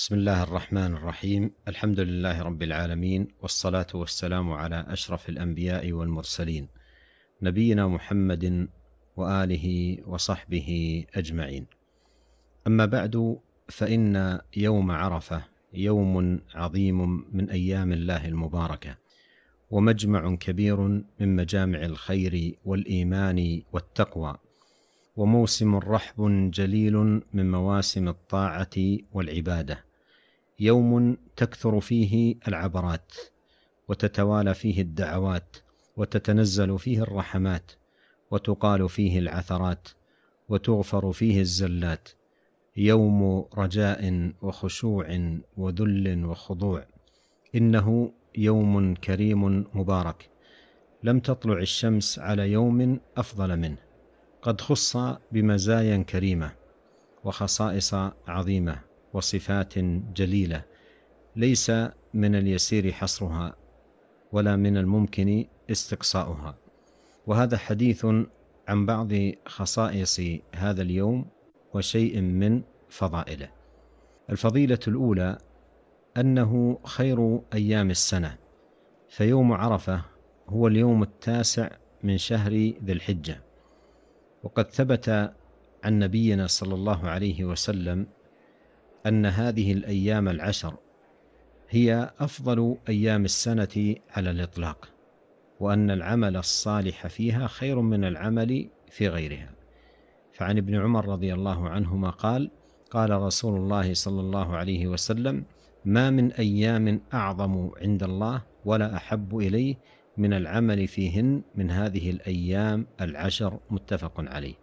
بسم الله الرحمن الرحيم. الحمد لله رب العالمين، والصلاة والسلام على أشرف الأنبياء والمرسلين، نبينا محمد وآله وصحبه أجمعين. أما بعد، فإن يوم عرفة يوم عظيم من أيام الله المباركة، ومجمع كبير من مجامع الخير والإيمان والتقوى، وموسم رحب جليل من مواسم الطاعة والعبادة، يوم تكثر فيه العبرات، وتتوالى فيه الدعوات، وتتنزل فيه الرحمات، وتقال فيه العثرات، وتغفر فيه الزلات، يوم رجاء وخشوع وذل وخضوع. إنه يوم كريم مبارك، لم تطلع الشمس على يوم أفضل منه، قد خص بمزايا كريمة وخصائص عظيمة وصفات جليلة، ليس من اليسير حصرها ولا من الممكن استقصاؤها. وهذا حديث عن بعض خصائص هذا اليوم وشيء من فضائله. الفضيلة الأولى أنه خير أيام السنة، فيوم عرفة هو اليوم 9 من شهر ذي الحجة، وقد ثبت عن نبينا صلى الله عليه وسلم أن هذه الأيام 10 هي أفضل أيام السنة على الإطلاق، وأن العمل الصالح فيها خير من العمل في غيرها. فعن ابن عمر رضي الله عنهما قال: قال رسول الله صلى الله عليه وسلم: ما من أيام أعظم عند الله ولا أحب إليه من العمل فيهن من هذه الأيام 10. متفق عليه.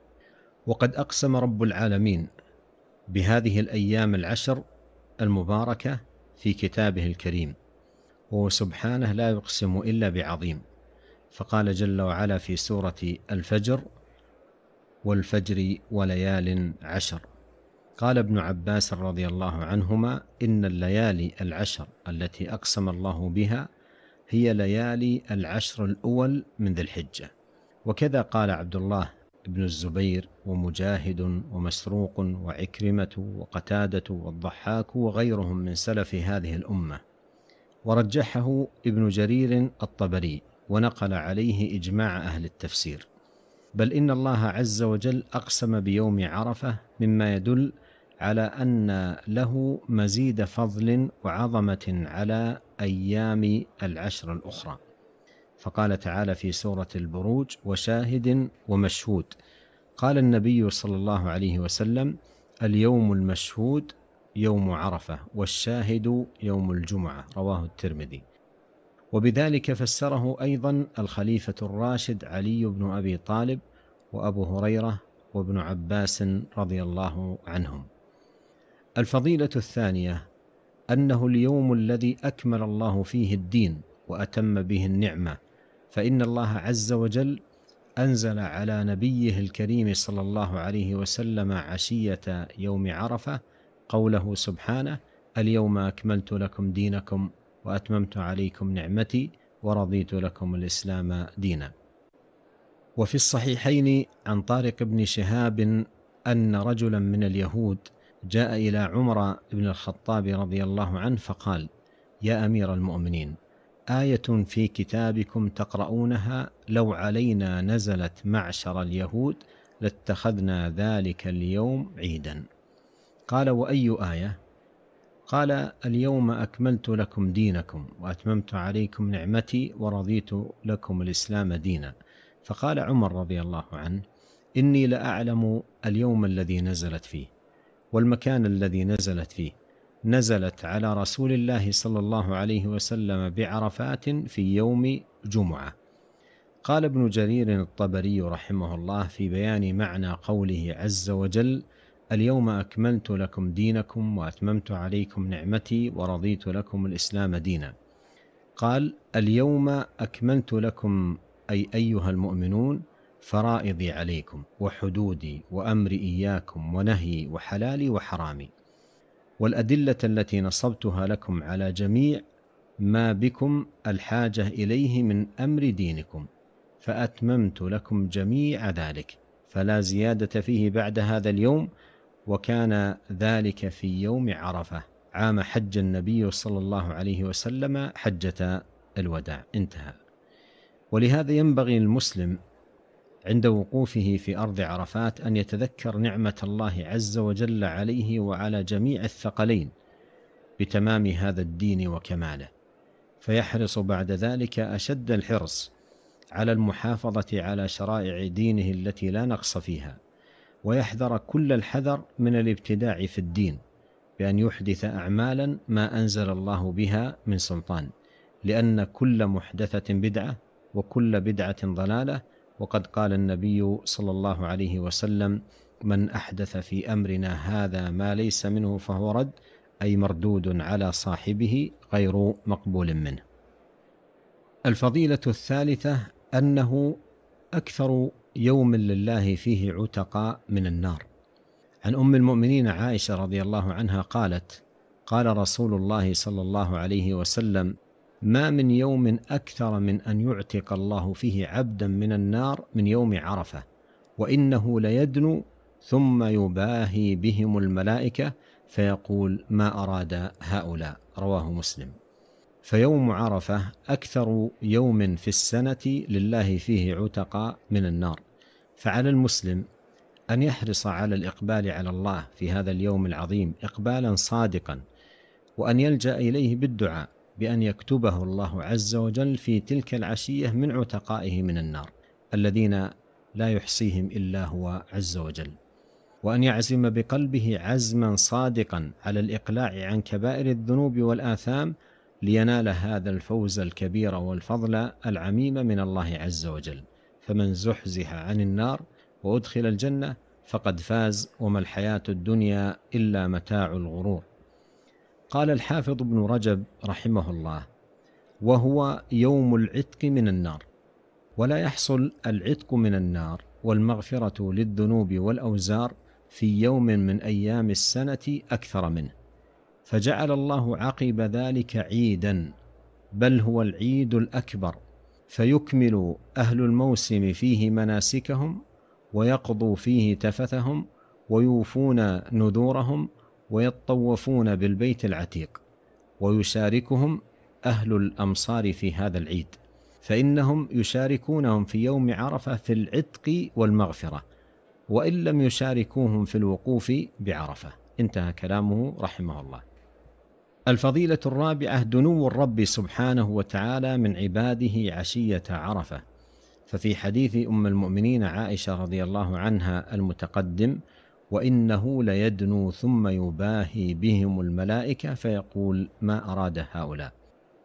وقد أقسم رب العالمين بهذه الأيام 10 المباركة في كتابه الكريم، وهو سبحانه لا يقسم إلا بعظيم، فقال جل وعلا في سورة الفجر: والفجر وليال 10. قال ابن عباس رضي الله عنهما: إن الليالي 10 التي أقسم الله بها هي ليالي 10 الأول من ذي الحجة. وكذا قال عبد الله بن الزبير ومجاهد ومسروق وعكرمة وقتادة والضحاك وغيرهم من سلف هذه الأمة، ورجحه ابن جرير الطبري، ونقل عليه إجماع أهل التفسير. بل إن الله عز وجل أقسم بيوم عرفة، مما يدل على أن له مزيد فضل وعظمة على أيام 10 الأخرى، فقال تعالى في سورة البروج: وشاهد ومشهود. قال النبي صلى الله عليه وسلم: اليوم المشهود يوم عرفة، والشاهد يوم الجمعة. رواه الترمذي. وبذلك فسره أيضا الخليفة الراشد علي بن أبي طالب وأبو هريرة وابن عباس رضي الله عنهم. الفضيلة الثانية أنه اليوم الذي أكمل الله فيه الدين وأتم به النعمة، فإن الله عز وجل أنزل على نبيه الكريم صلى الله عليه وسلم عشية يوم عرفة قوله سبحانه: اليوم أكملت لكم دينكم وأتممت عليكم نعمتي ورضيت لكم الإسلام دينا. وفي الصحيحين عن طارق بن شهاب أن رجلا من اليهود جاء إلى عمر بن الخطاب رضي الله عنه فقال: يا أمير المؤمنين، آية في كتابكم تقرؤونها لو علينا نزلت معشر اليهود لاتخذنا ذلك اليوم عيدا. قال: وأي آية؟ قال: اليوم أكملت لكم دينكم وأتممت عليكم نعمتي ورضيت لكم الإسلام دينا. فقال عمر رضي الله عنه: إني لأعلم اليوم الذي نزلت فيه والمكان الذي نزلت فيه. نزلت على رسول الله صلى الله عليه وسلم بعرفات في يوم جمعة. قال ابن جرير الطبري رحمه الله في بيان معنى قوله عز وجل: اليوم أكملت لكم دينكم وأتممت عليكم نعمتي ورضيت لكم الإسلام دينا، قال: اليوم أكملت لكم أي أيها المؤمنون فرائضي عليكم وحدودي وأمري إياكم ونهي وحلالي وحرامي، والأدلة التي نصبتها لكم على جميع ما بكم الحاجة إليه من أمر دينكم، فأتممت لكم جميع ذلك، فلا زيادة فيه بعد هذا اليوم، وكان ذلك في يوم عرفة. عام حج النبي صلى الله عليه وسلم حجة الوداع. انتهى. ولهذا ينبغي المسلم عند وقوفه في أرض عرفات أن يتذكر نعمة الله عز وجل عليه وعلى جميع الثقلين بتمام هذا الدين وكماله، فيحرص بعد ذلك أشد الحرص على المحافظة على شرائع دينه التي لا نقص فيها، ويحذر كل الحذر من الابتداع في الدين بأن يحدث أعمالا ما أنزل الله بها من سلطان، لأن كل محدثة بدعة وكل بدعة ضلالة. وقد قال النبي صلى الله عليه وسلم: من أحدث في أمرنا هذا ما ليس منه فهو رد، أي مردود على صاحبه غير مقبول منه. الفضيلة الثالثة أنه أكثر يوم لله فيه عتقاء من النار. عن أم المؤمنين عائشة رضي الله عنها قالت: قال رسول الله صلى الله عليه وسلم: ما من يوم أكثر من أن يعتق الله فيه عبدا من النار من يوم عرفة، وإنه ليدنو ثم يباهي بهم الملائكة فيقول: ما أراد هؤلاء. رواه مسلم. فيوم عرفة أكثر يوم في السنة لله فيه عتقاء من النار، فعلى المسلم أن يحرص على الإقبال على الله في هذا اليوم العظيم إقبالا صادقا، وأن يلجأ إليه بالدعاء بأن يكتبه الله عز وجل في تلك العشية من عتقائه من النار الذين لا يحصيهم إلا هو عز وجل، وأن يعزم بقلبه عزما صادقا على الإقلاع عن كبائر الذنوب والآثام لينال هذا الفوز الكبير والفضل العميم من الله عز وجل. فمن زحزح عن النار وأدخل الجنة فقد فاز، وما الحياة الدنيا إلا متاع الغرور. قال الحافظ ابن رجب رحمه الله: وهو يوم العتق من النار، ولا يحصل العتق من النار والمغفرة للذنوب والأوزار في يوم من أيام السنة أكثر منه، فجعل الله عقب ذلك عيدا، بل هو العيد الأكبر، فيكمل أهل الموسم فيه مناسكهم، ويقضوا فيه تفثهم، ويوفون نذورهم، ويطوفون بالبيت العتيق، ويشاركهم أهل الأمصار في هذا العيد، فإنهم يشاركونهم في يوم عرفة في العتق والمغفرة، وإن لم يشاركوهم في الوقوف بعرفة. انتهى كلامه رحمه الله. الفضيلة الرابعة دنو الرب سبحانه وتعالى من عباده عشية عرفة. ففي حديث أم المؤمنين عائشة رضي الله عنها المتقدم: وإنه ليدنو ثم يباهي بهم الملائكة فيقول: ما أراد هؤلاء.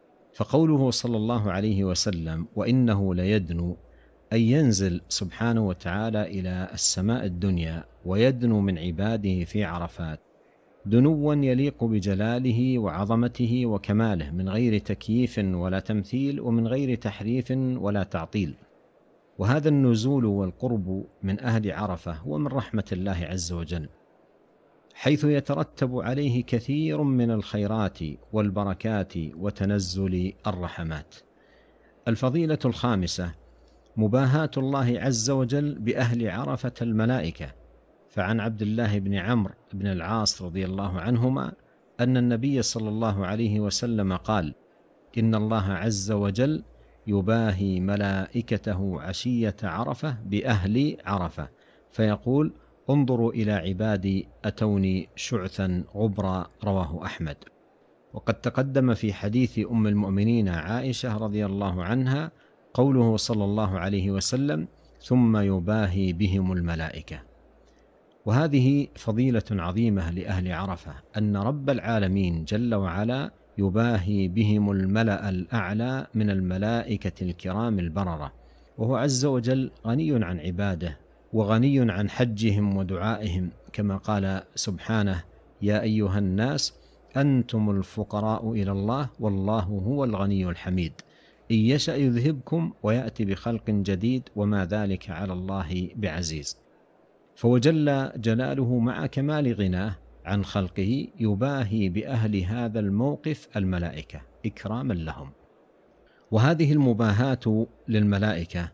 فقوله صلى الله عليه وسلم: وإنه ليدنو، أي ينزل سبحانه وتعالى إلى السماء الدنيا ويدنو من عباده في عرفات دنوا يليق بجلاله وعظمته وكماله، من غير تكييف ولا تمثيل، ومن غير تحريف ولا تعطيل. وهذا النزول والقرب من أهل عرفة هو من رحمة الله عز وجل، حيث يترتب عليه كثير من الخيرات والبركات وتنزل الرحمات. الفضيلة الخامسة مباهاة الله عز وجل بأهل عرفة الملائكة. فعن عبد الله بن عمرو بن العاص رضي الله عنهما أن النبي صلى الله عليه وسلم قال: إن الله عز وجل يباهي ملائكته عشية عرفة بأهل عرفة، فيقول: انظروا إلى عبادي أتوني شعثا غبرا. رواه أحمد. وقد تقدم في حديث أم المؤمنين عائشة رضي الله عنها قوله صلى الله عليه وسلم: ثم يباهي بهم الملائكة. وهذه فضيلة عظيمة لأهل عرفة، أن رب العالمين جل وعلا يباهي بهم الملأ الأعلى من الملائكة الكرام البررة، وهو عز وجل غني عن عباده وغني عن حجهم ودعائهم، كما قال سبحانه: يا أيها الناس أنتم الفقراء إلى الله والله هو الغني الحميد، إن يشأ يذهبكم ويأتي بخلق جديد وما ذلك على الله بعزيز. فوجل جلاله مع كمال غناه عن خلقه يباهي بأهل هذا الموقف الملائكة إكراما لهم. وهذه المباهاة للملائكة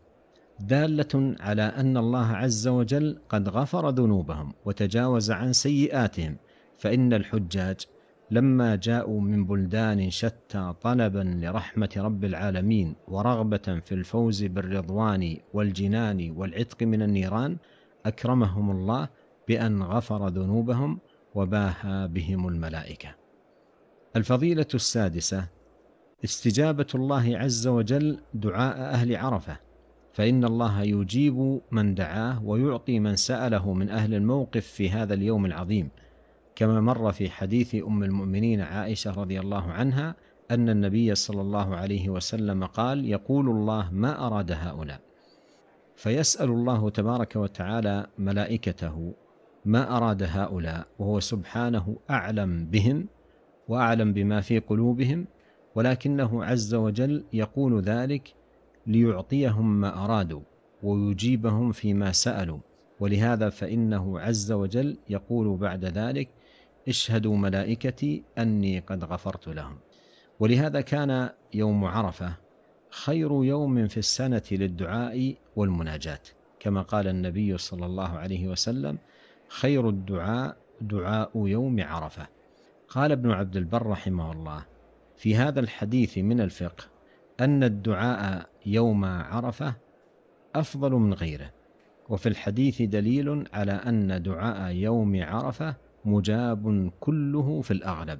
دالة على أن الله عز وجل قد غفر ذنوبهم وتجاوز عن سيئاتهم، فإن الحجاج لما جاءوا من بلدان شتى طلبا لرحمة رب العالمين ورغبة في الفوز بالرضوان والجنان والعتق من النيران، أكرمهم الله بأن غفر ذنوبهم وباهى بهم الملائكة. الفضيلة السادسة: استجابة الله عز وجل دعاء أهل عرفة، فإن الله يجيب من دعاه ويعطي من سأله من أهل الموقف في هذا اليوم العظيم، كما مر في حديث أم المؤمنين عائشة رضي الله عنها أن النبي صلى الله عليه وسلم قال: يقول الله ما أراد هؤلاء، فيسأل الله تبارك وتعالى ملائكته ما أراد هؤلاء، وهو سبحانه أعلم بهم وأعلم بما في قلوبهم، ولكنه عز وجل يقول ذلك ليعطيهم ما أرادوا ويجيبهم فيما سألوا. ولهذا فإنه عز وجل يقول بعد ذلك: اشهدوا ملائكتي أني قد غفرت لهم. ولهذا كان يوم عرفة خير يوم في السنة للدعاء والمناجاة، كما قال النبي صلى الله عليه وسلم: خير الدعاء دعاء يوم عرفة. قال ابن عبد البر رحمه الله في هذا الحديث من الفقه أن الدعاء يوم عرفة أفضل من غيره، وفي الحديث دليل على أن دعاء يوم عرفة مجاب كله في الأغلب.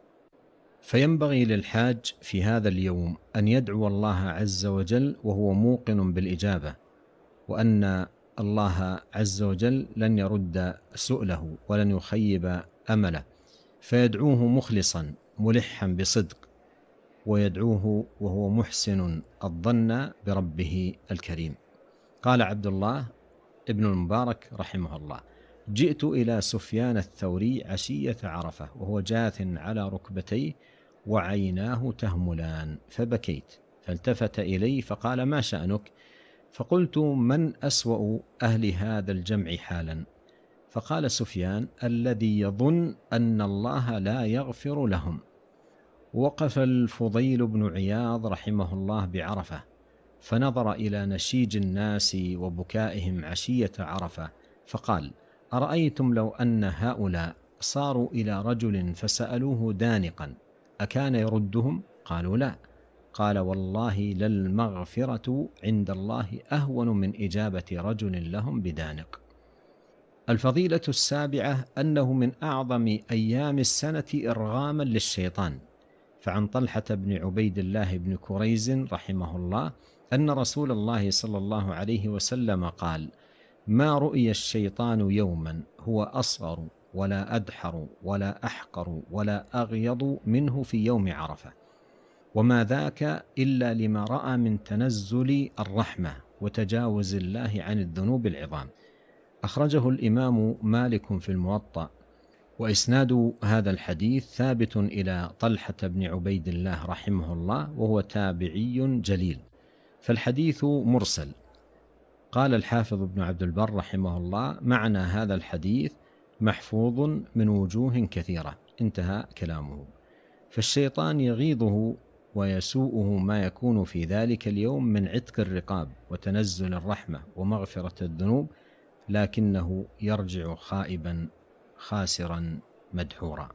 فينبغي للحاج في هذا اليوم أن يدعو الله عز وجل وهو موقن بالإجابة، وأن الله عز وجل لن يرد سؤله ولن يخيب أمله، فيدعوه مخلصا ملحا بصدق، ويدعوه وهو محسن الظن بربه الكريم. قال عبد الله ابن المبارك رحمه الله: جئت إلى سفيان الثوري عشية عرفة وهو جاث على ركبتيه وعيناه تهملان، فبكيت، فالتفت إلي فقال: ما شأنك؟ فقلت: من أسوأ أهل هذا الجمع حالا؟ فقال سفيان: الذي يظن أن الله لا يغفر لهم. وقف الفضيل بن عياض رحمه الله بعرفة، فنظر إلى نشيج الناس وبكائهم عشية عرفة، فقال: أرأيتم لو أن هؤلاء صاروا إلى رجل فسألوه دانقا أكان يردهم؟ قالوا: لا. قال: والله للمغفرة عند الله أهون من إجابة رجل لهم بدانق. الفضيلة السابعة: أنه من أعظم أيام السنة إرغاما للشيطان، فعن طلحة بن عبيد الله بن كريز رحمه الله أن رسول الله صلى الله عليه وسلم قال: ما رؤي الشيطان يوما هو أصغر ولا أدحر ولا أحقر ولا أغيض منه في يوم عرفة، وما ذاك إلا لما رأى من تنزل الرحمة وتجاوز الله عن الذنوب العظام. أخرجه الإمام مالك في الموطأ، وإسناد هذا الحديث ثابت إلى طلحة بن عبيد الله رحمه الله، وهو تابعي جليل، فالحديث مرسل. قال الحافظ ابن عبد البر رحمه الله: معنى هذا الحديث محفوظ من وجوه كثيرة، انتهى كلامه. فالشيطان يغيظه ويسوءه ما يكون في ذلك اليوم من عتق الرقاب وتنزل الرحمة ومغفرة الذنوب، لكنه يرجع خائبا خاسرا مدحورا.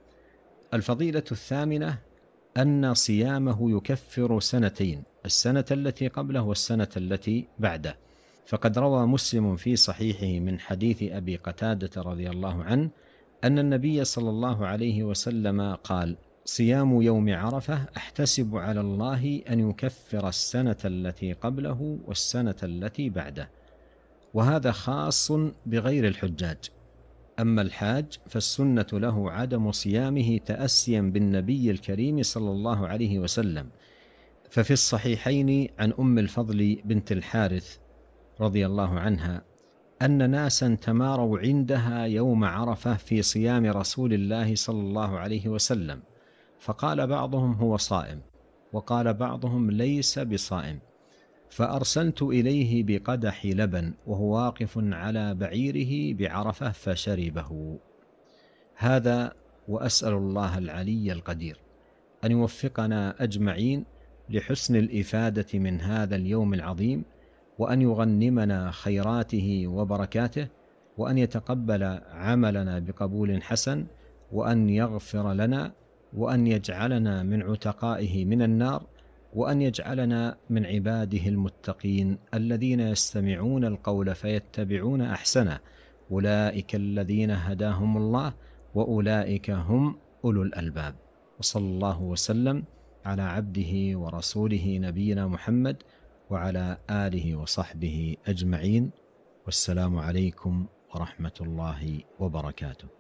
الفضيلة الثامنة: أن صيامه يكفر سنتين، السنة التي قبله والسنة التي بعده، فقد روى مسلم في صحيحه من حديث أبي قتادة رضي الله عنه أن النبي صلى الله عليه وسلم قال: صيام يوم عرفة أحتسب على الله أن يكفر السنة التي قبله والسنة التي بعده، وهذا خاص بغير الحجاج. أما الحاج فالسنة له عدم صيامه تأسيا بالنبي الكريم صلى الله عليه وسلم، ففي الصحيحين عن أم الفضل بنت الحارث رضي الله عنها أن ناسا تماروا عندها يوم عرفة في صيام رسول الله صلى الله عليه وسلم، فقال بعضهم هو صائم، وقال بعضهم ليس بصائم، فأرسلت إليه بقدح لبن وهو واقف على بعيره بعرفة فشربه. هذا، وأسأل الله العلي القدير أن يوفقنا أجمعين لحسن الإفادة من هذا اليوم العظيم، وأن يغنمنا خيراته وبركاته، وأن يتقبل عملنا بقبول حسن. وأن يغفر لنا، وأن يجعلنا من عتقائه من النار، وأن يجعلنا من عباده المتقين الذين يستمعون القول فيتبعون أحسنه، أولئك الذين هداهم الله وأولئك هم أولو الألباب. وصلى الله وسلم على عبده ورسوله نبينا محمد وعلى آله وصحبه أجمعين، والسلام عليكم ورحمة الله وبركاته.